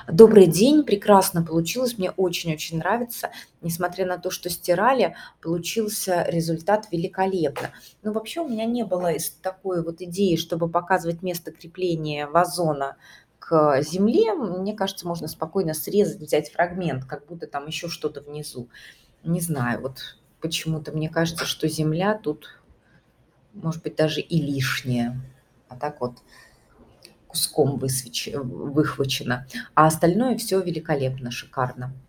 Добрый день, прекрасно получилось, мне очень-очень нравится. Несмотря на то, что стирали, получился результат великолепно. Но вообще у меня не было такой вот идеи, чтобы показывать место крепления вазона к земле. Мне кажется, можно спокойно срезать, взять фрагмент, как будто там еще что-то внизу. Не знаю, вот почему-то мне кажется, что земля тут, может быть, даже и лишняя. А так вот куском выхвачено, а остальное все великолепно, шикарно.